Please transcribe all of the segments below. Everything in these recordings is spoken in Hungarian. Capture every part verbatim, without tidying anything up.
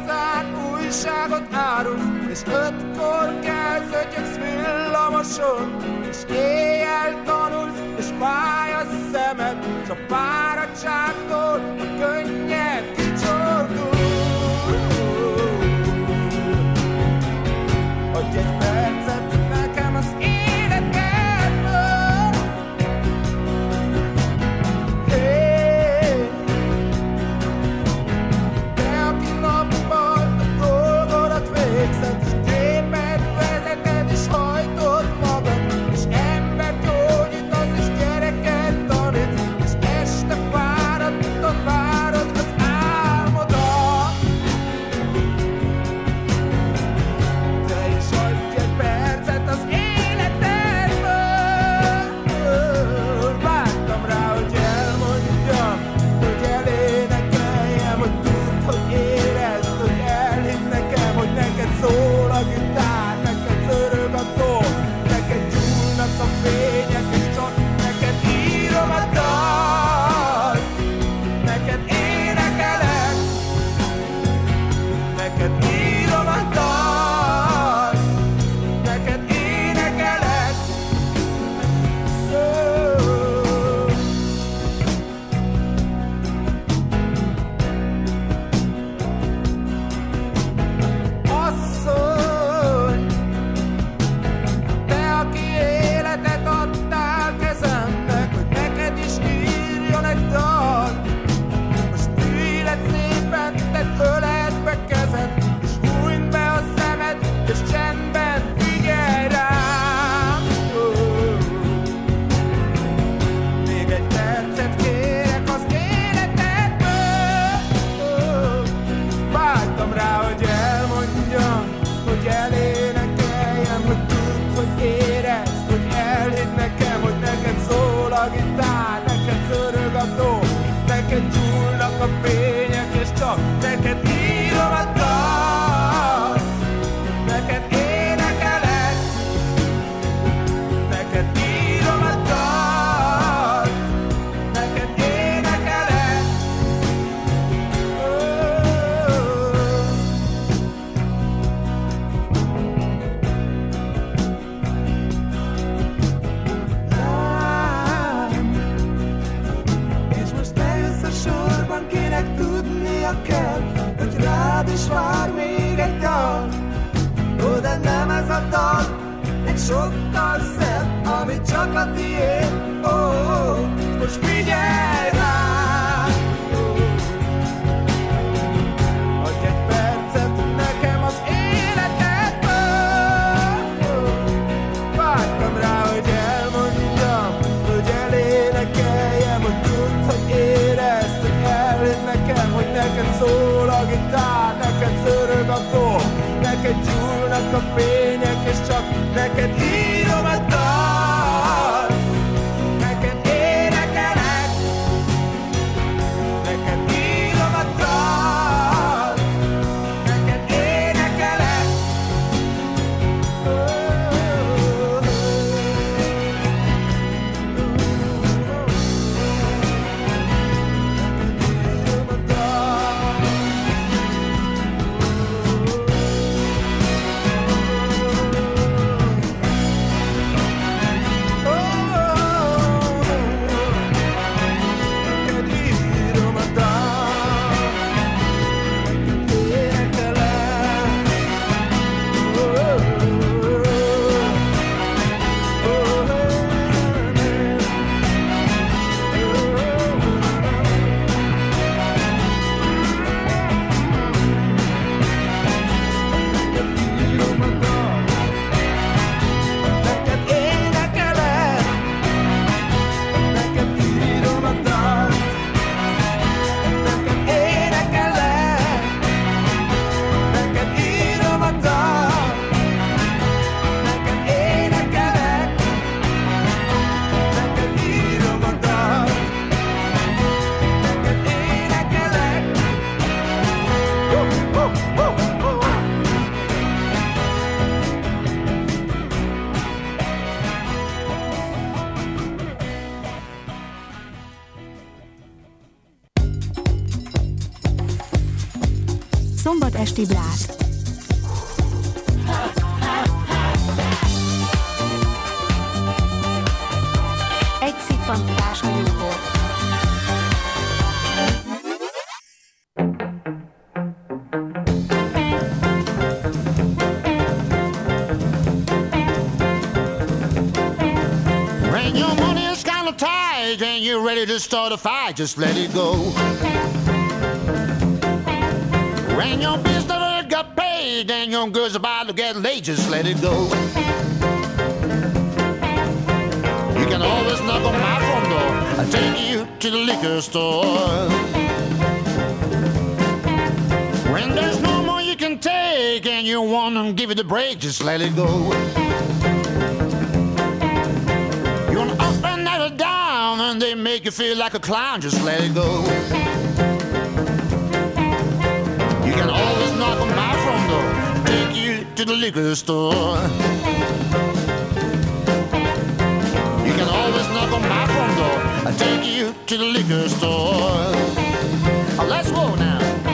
aztán újságot árulsz, és ötkor kelsz, ötyöksz villamoson, és éjjel tanulsz, és fáj a szemed, s a fáradtságtól a könnyed kicsordul. Adj egy percet nekem az életedből. Hey, te, aki nappal a dolgodat végzed, és gépet vezeted, és hajtod magad, és embert gyógyítasz, és gyereket tanítsz, és este fáradtan várod az álmodat. Te is adj egy percet az életedből. Vártam rá, hogy elmondjam, hogy elénekeljem, hogy tudd, hogy érezd, hogy elhidd nekem, hogy neked szól a gitár, neked zörög a tó, neked gyúlnak a fények, és csak neked írom a dalt. Neked énekelek, neked írom a dalt, neked énekelek. Oh. Asszony, te, aki életet adtál kezemnek, hogy neked is írjon egy dalt. Most ülj le szépen, tedd öletbe kezed, és hújnd be a szemed, és csendben figyelj rám. Oh. Még egy percet kérek az életedből. Oh. Vártam rá, hogy elmondjam, hogy elénekeljem, hogy tudd, hogy érezd, hogy elhidd nekem, hogy neked szól a gitár, neked zörög a tó, neked gyúlnak a fények, és csak neked írom a dalt. Neked énekelek, neked írom a dalt, neked énekelek. Oh. Lám, és most lejössz a sorban, kinek tudnia kell, hogy rád is vár még egy dal. Ó, de nem ez a dal, egy sokkal szebb, ami csak a tiéd. Ó, ó, most figyelj rám. Adj egy percet nekem az életedből. Vártam rá, hogy elmondjam, hogy elénekeljem, hogy tudd, hogy érezd, hogy elhidd nekem, hogy neked szól a gitár, neked zörög a tó, neked gyúlnak a fények, és csak neked írom a dalt. Neked énekelek, neked írom a dalt, neked énekelek. Oh. Neked írom a dalt. Esti Blászt. Egy szippantás a jóból. When your money is kind of tight and you're ready to start a fight, just let it go. When your bills never got paid and your girl's about to get late, just let it go. You can always knock on my front door. I'll take you to the liquor store. When there's no more you can take and you want to give it a break, just let it go. You want to up and never down and they make you feel like a clown, just let it go. You can always knock on my front door, take you to the liquor store. You can always knock on my front door, I'll take you to the liquor store. Oh, let's go now.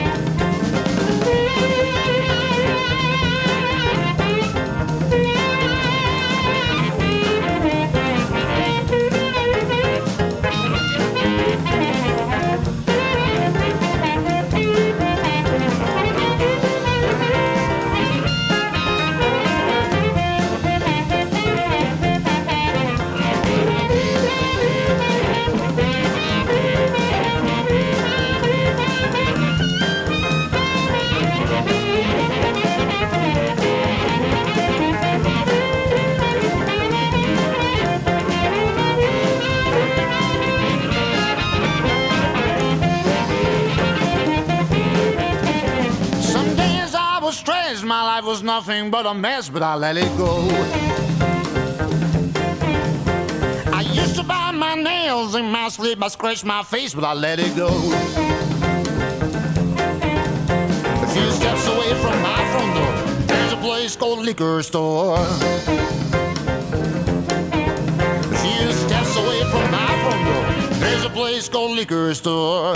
My life was nothing but a mess, but I let it go. I used to bite my nails in my sleep, I scratched my face, but I let it go. A few steps away from my front door, there's a place called liquor store. A few steps away from my front door, there's a place called liquor store.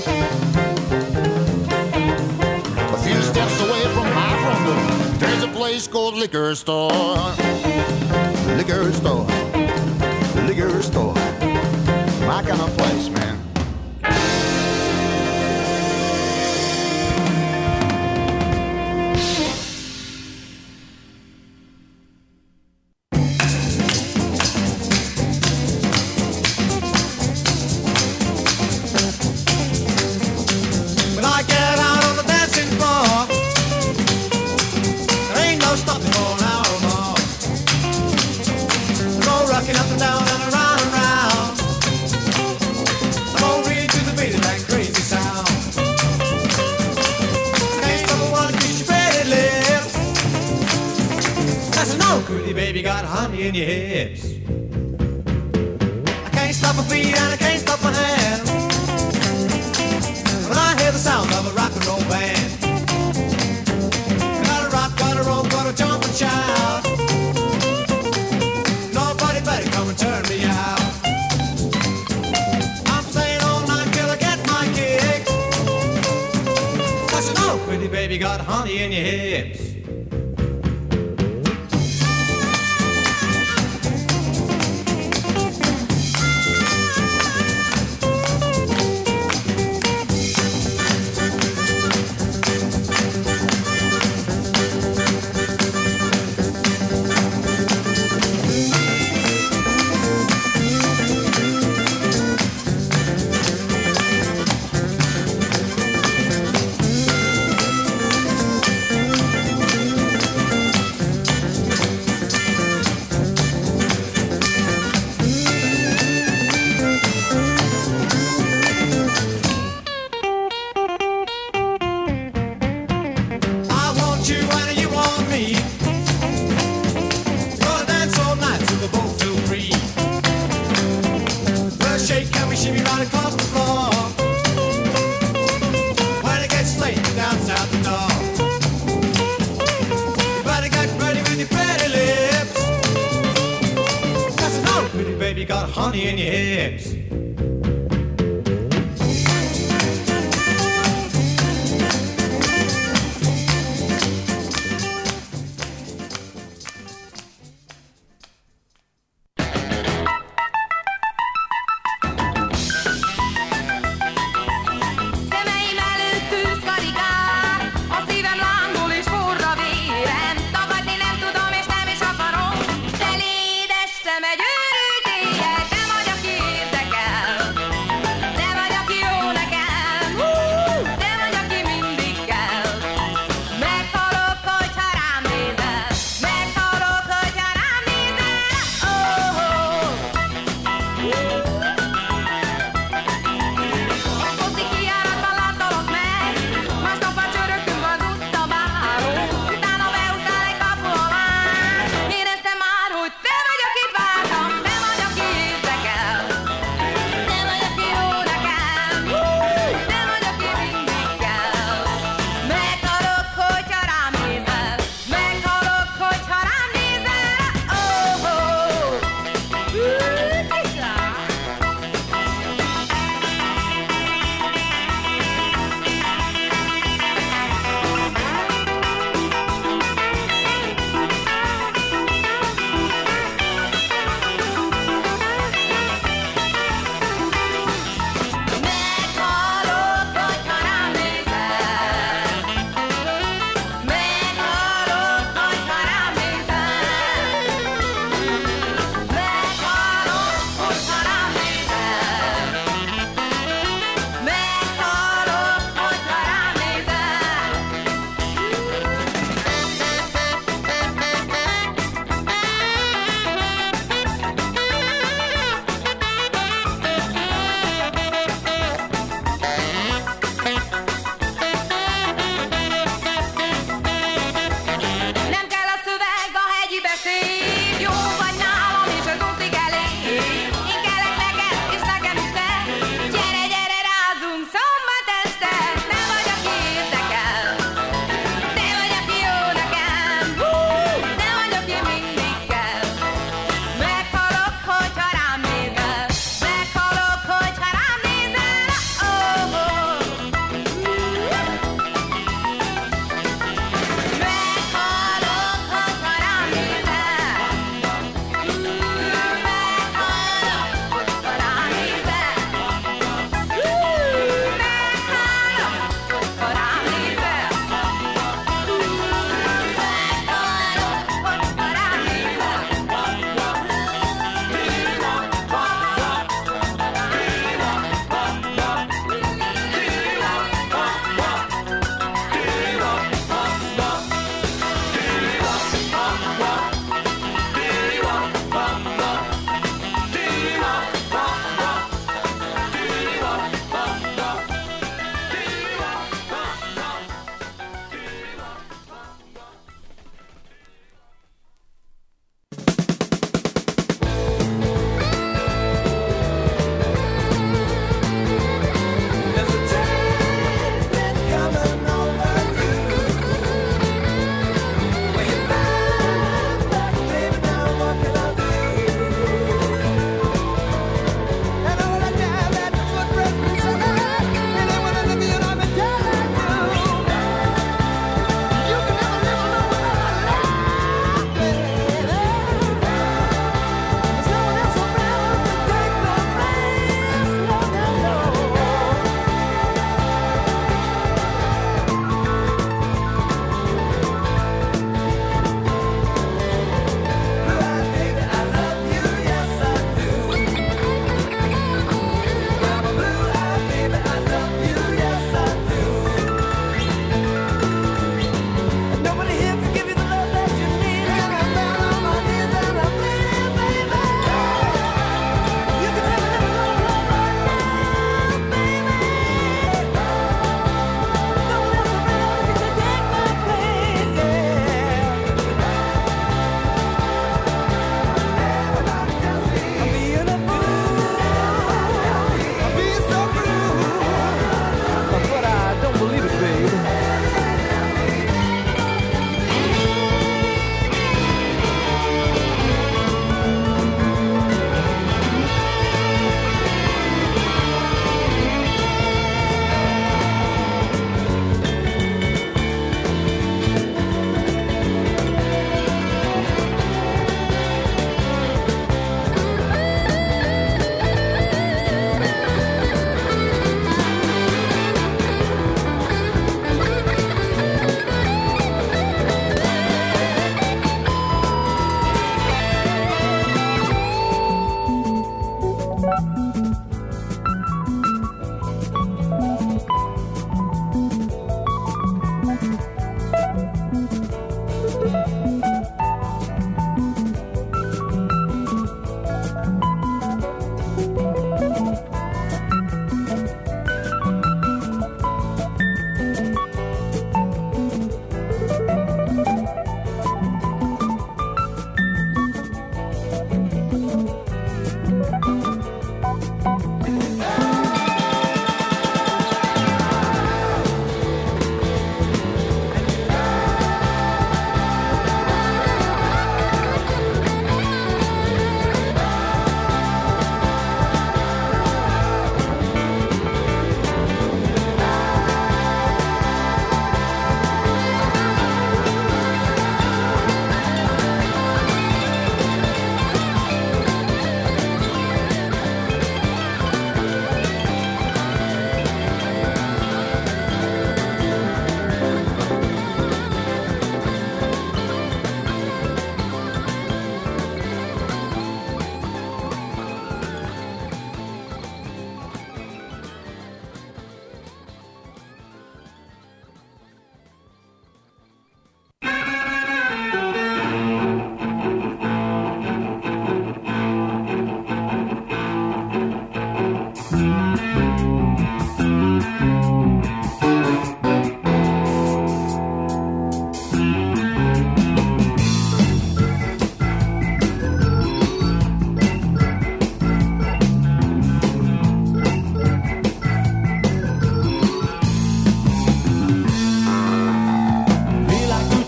A few steps away from my front door, there's a place called liquor store. Liquor store, liquor store, my kind of place, man. Baby got honey in your hips. I can't stop my feet and I can't stop my hands when I hear the sound of a rock and roll band. Gotta rock, gotta roll, gotta jump and shout. Nobody better come and turn me out. I'm staying all night till I get my kicks. I said, oh, pretty baby got honey in your hips. Honey in your hips.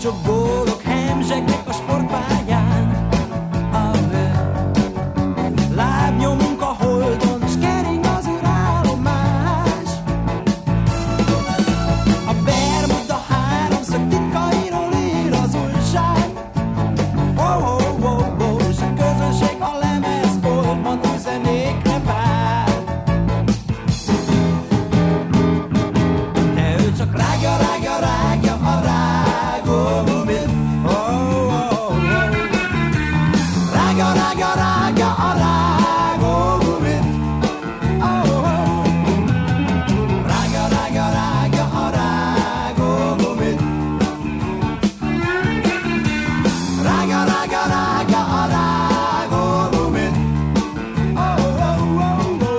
olcsó gólok hemzsegnek a sportpályán. Lábnyomunk a holdon, s kering az űrállomás. A Bermuda háromszög titkairól ír az újság. Oh, oh, oh, oh, s a közönség a lemezboltban új zenékre vár. De ő csak rágja, rágja, rágja a rágógumit. Oh, oh, oh. Rágja, rágja, rágja a rágógumit. Oh, oh. Rágja, rágja, rágja a rágógumit. Rágja, rágja, rágja a rágógumit. Oh, oh, oh, oh, oh.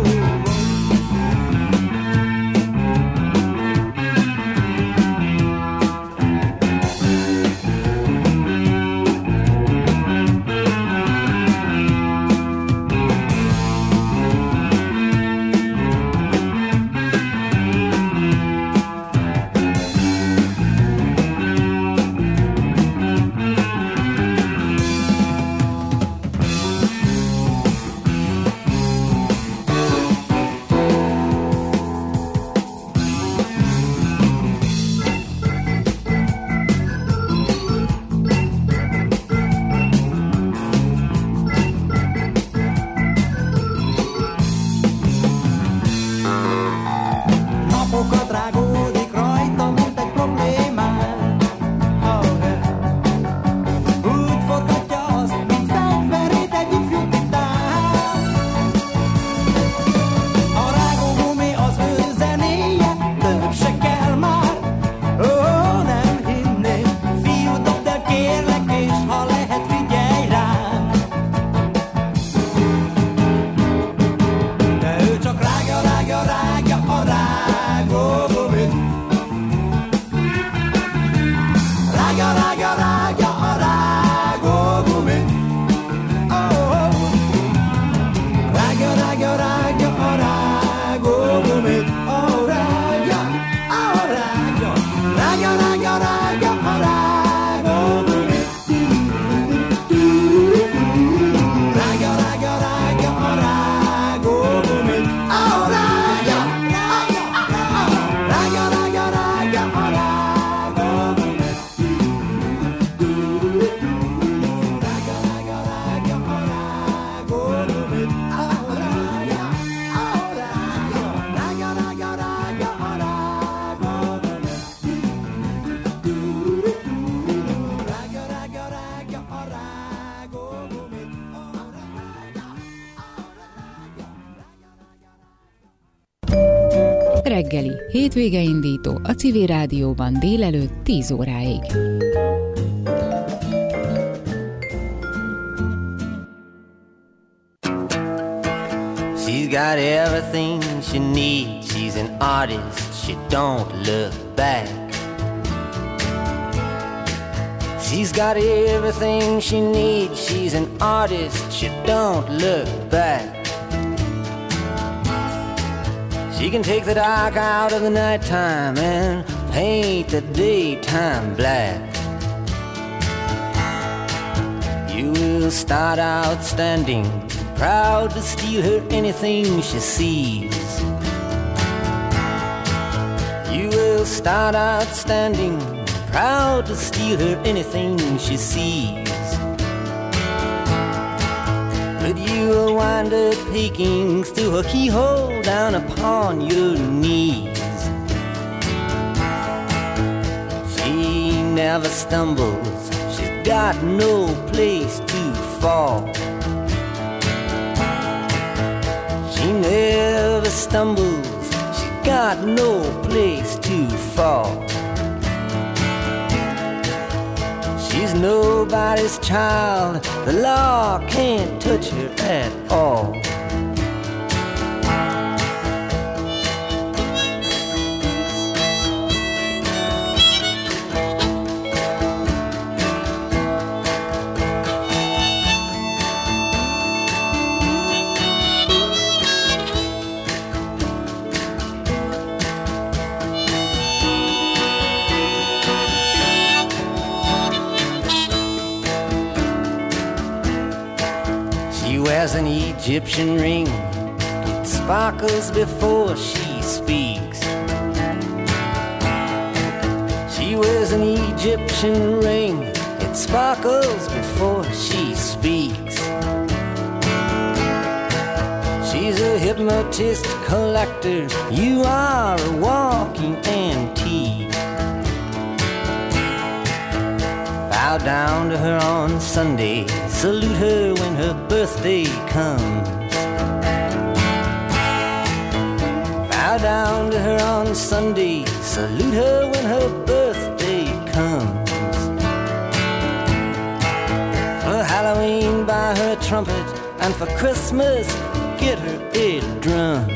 Napokat rágódik rajta, mint egy problémán. Oh, yeah. Úgy forgatja azt, mint fegyverét egy ifjú titán. A rágógumi az ő zenéje, több se kell már. Ó, oh, nem hinném, fiú, dobd el kérlek, és ha lehet, figyelj rám. De ő csak rágja, rágja, rágja a rágógumit. Rágja, rágja, rágja a rágógumit. Oh, oh. Rágja, rágja, rágja a rágógumit. Oh, rágja, oh, rágja. Rágja, rágja, rágja a rágógumit. Rágja, rágja, rágja a rágógumit. Oh, rágja, rágja, rágja, rágja, rágja a rágógumit. Rágja, rágja, rágja a rágógumit. Oh, rágja, oh, rágja. Rágja, rágya, rágja a rágógumit. Rágja, rágja, rágja a rágógumit. Oh, rágja, oh, rágja. Reggeli, hétvége indító a Civil Rádióban délelőtt tíz óráig. She's got everything she needs. She's an artist, she don't look back. She's got everything she needs. She's an artist, she don't look back. She can take the dark out of the nighttime and paint the daytime black. You will start out standing, proud to steal her anything she sees. You will start out standing, proud to steal her anything she sees. But you will wind up peeking through a keyhole down upon your knees. She never stumbles, she's got no place to fall. She never stumbles, she's got no place to fall. She's nobody's child, the law can't touch her at all. wears an Egyptian ring. It sparkles before she speaks. She wears an Egyptian ring. It sparkles before she speaks. She's a hypnotist collector. You are a walking antique. Bow down to her on Sunday. Salute her when her birthday comes. Bow down to her on Sunday. Salute her when her birthday comes. For Halloween, buy her a trumpet, and for Christmas, get her a drum.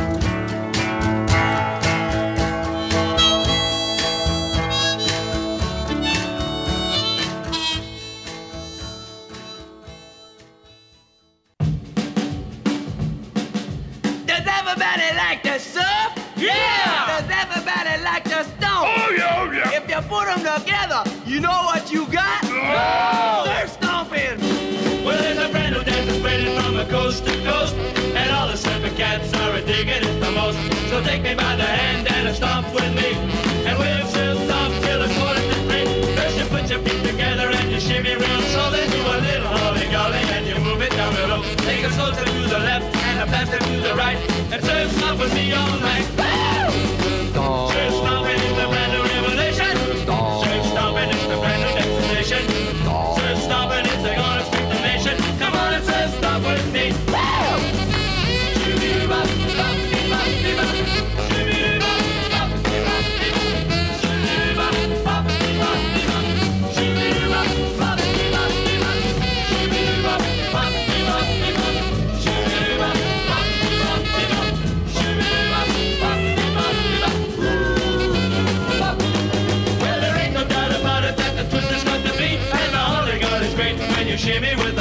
Does everybody like to surf? Yeah! Does everybody like to stomp? Oh yeah, oh yeah! If you put them together, you know what you got? Oh! Surf stomping! Well, there's a brand new dance spreading from the coast to coast, and all the surfing cats are digging it the most. So take me by the hand and stomp with me, and we'll surf stomp till it's quarter to three. First you put your feet together and you shimmy real slow, then do a little holly-golly and you move it down below. Take a slope to the left and a faster to the right, and surf stomp with me all night. Woo! Surf stomping is the brand new revelation. Surf stomping is the brand new destination. Surf stomping is the gonna speak the nation. Come on and surf stomp with me. Woo! Shoo-dee-bop, bop-dee-bop-dee-bop. Shoo-dee-bop, bop-dee-bop-dee-bop. Shoo-dee-bop, bop-dee-bop-dee-bop. Shoo-dee-bop, bop-dee-bop-dee-bop. Shoo-dee-bop, bop-dee-bop-dee-bop. Shoo-dee-bop, bop-dee-bop-dee-bop. Shoo-dee-bop, bop-dee-bop-dee-bop. Bop. Well, there ain't no doubt about it that the twist is got to beat, and the holly god is great when you shimmy with